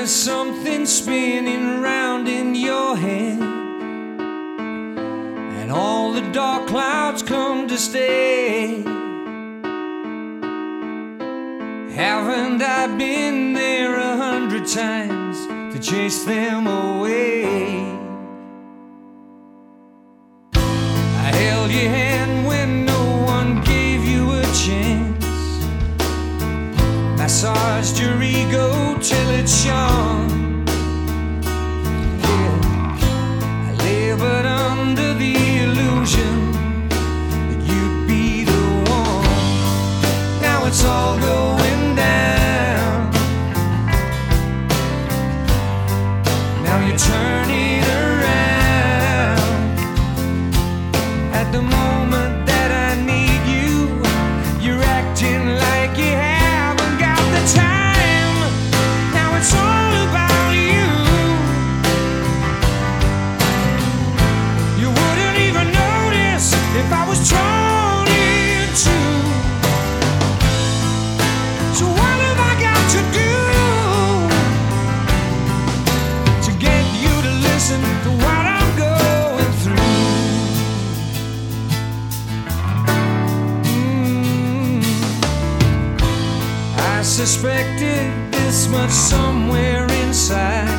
there's something spinning round in your head, and all the dark clouds come to stay. Haven't I been there 100 times to chase them away? I held your hand when no one gave you a chance, massaged your ego till it shone. Yeah, I labored under the illusion that you'd be the one. Now it's all going down. Now you're turning around. At the moment that I need you, you're acting like you haven't got the time. Now it's all about you. You wouldn't even notice if I was drawn in too. So what have I got to do to get you to listen to what I'm going through? I suspected this much somewhere inside,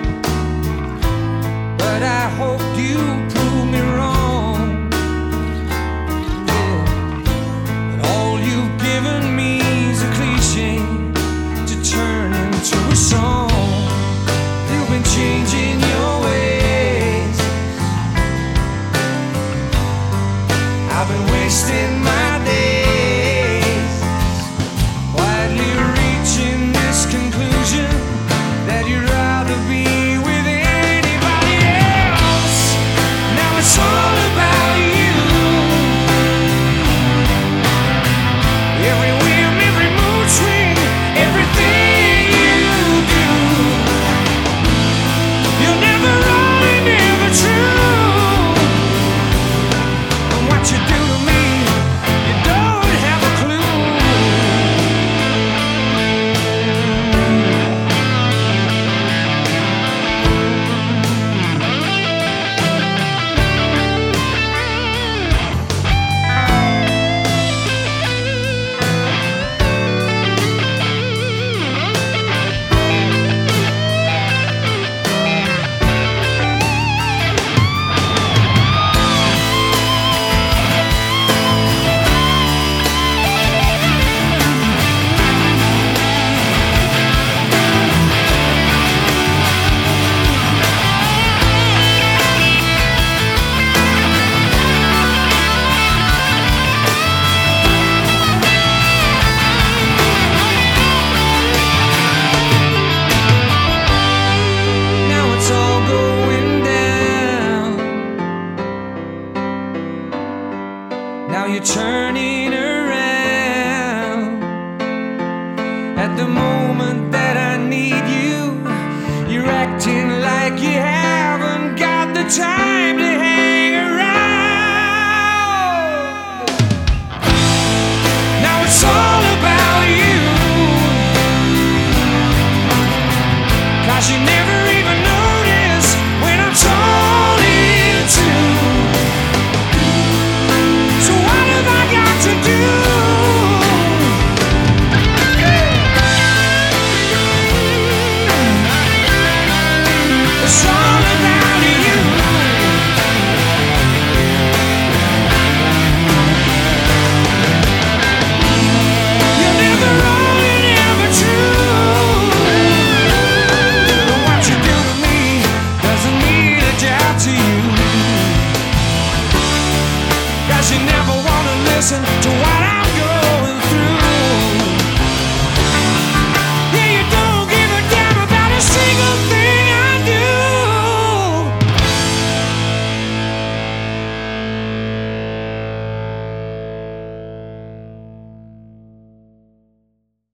but I hoped you'd prove me wrong. Yeah. But all you've given me is a cliche to turn into a song. You've been changing your ways. I've been wasting my days quietly reaching this conclusion that you'd rather be with anybody else. Now it's all about you. Every whim, every mood swing, everything you do, you're never wrong, never true. And what you do to me, you don't have a clue. Now it's all going down. Now you're turning around. At the moment that I need you, you're acting like you haven't got the time to